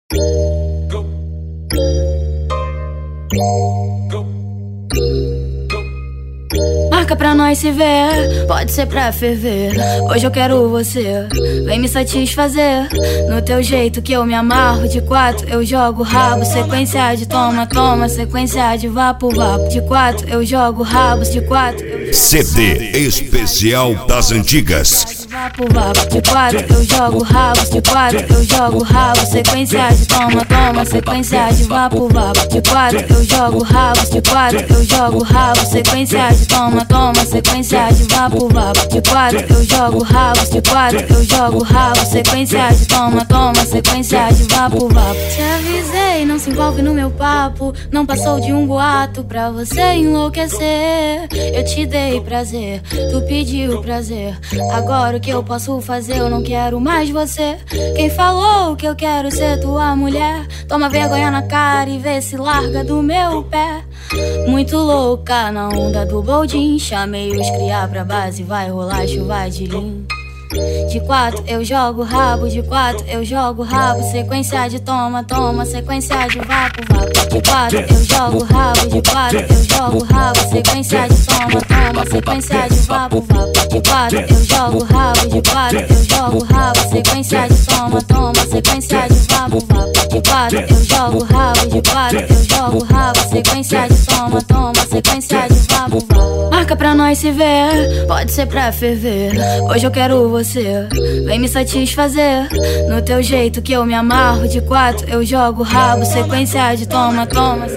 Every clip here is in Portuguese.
Marca pra nós se ver, pode ser pra ferver. Hoje eu quero você, vem me satisfazer. No teu jeito que eu me amarro. De quatro eu jogo rabo, sequência de toma, toma, sequência de vapo, vapo. De quatro eu jogo rabos, de quatro eu CD especial das antigas. Vapo, vapo. De quatro eu jogo rabos, de quatro eu jogo rabo, sequência de toma, toma, sequência de vapo, vapo. De quatro eu jogo rabos, de quatro eu jogo rabo, sequência de toma, toma, sequência de vapo, vapo. De quatro eu jogo rabos, de quatro eu jogo rabo, sequência de toma, toma, sequência de vapo, vapo. Te avisei, não se envolve no meu papo. Não passou de um boato pra você enlouquecer. Eu te dei prazer, tu pediu prazer. Agora o que eu posso fazer? Eu não quero mais você. Quem falou que eu quero ser tua mulher? Toma vergonha na cara e vê se larga do meu pé. Muito louca na onda do boldin. Chamei os cria pra base, vai rolar chuva de lim. De quatro eu jogo rabo, de quatro eu jogo rabo, sequência de toma, toma, sequência de vapo, vapo. De quatro eu jogo rabo, de quatro eu jogo rabo, sequência de toma, toma, sequência de vapo, vapo. De quatro eu jogo rabo, de quatro eu jogo rabo, sequência de toma, toma, sequência de vapo, vapo. De quatro eu jogo rabo, de quatro eu jogo rabo, sequência de toma, toma, sequência de vapo, vapo. Marca pra nós se ver, pode ser pra ferver. Hoje eu quero você, vem me satisfazer. No teu jeito que eu me amarro. De quatro eu jogo rabo, sequência de toma, toma.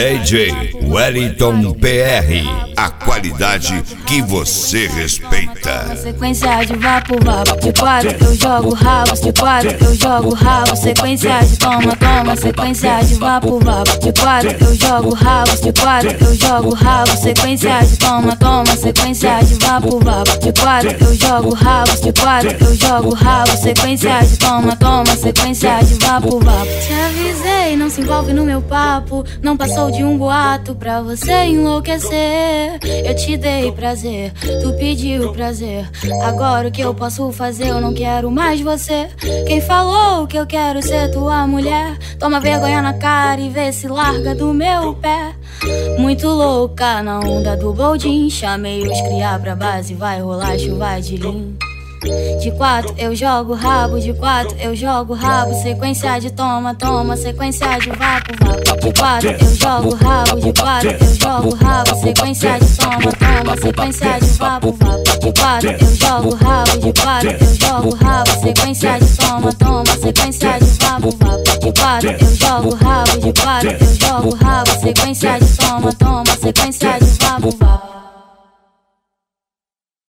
DJ Wellington PR, a qualidade que você respeita. Sequência de vapo, vapo. De quatro eu jogo rabos, de quatro eu jogo rabo, sequência de toma, toma, sequência de vapo, vapo. De quatro eu jogo rabos, de quatro eu jogo rabo, sequência de toma, toma, sequência de vapo, vapo. De quatro eu jogo rabos, de quatro eu jogo rabo, sequência de toma, toma, sequência de vapo, vapo. Te avisei, não se envolve no meu papo. Não passou de um boato pra você enlouquecer. Eu te dei prazer, tu pediu prazer. Agora o que eu posso fazer? Eu não quero mais você. Quem falou que eu quero ser tua mulher? Toma vergonha na cara e vê se larga do meu pé. Muito louca na onda do boldin. Chamei os cria pra base, vai rolar chuva de lim. De quatro eu jogo rabo, de quatro eu jogo rabo, sequência de toma, toma, sequência de vapo, vapo. De quatro eu jogo rabo, de quatro eu jogo rabo, sequência de toma, toma, sequência de vapo, vapo. De quatro eu jogo rabo, de quatro eu jogo rabo, sequência de toma, toma, sequência de vapo, vapo. De quatro eu jogo rabo, de quatro eu jogo rabo, sequência de toma, toma, sequência de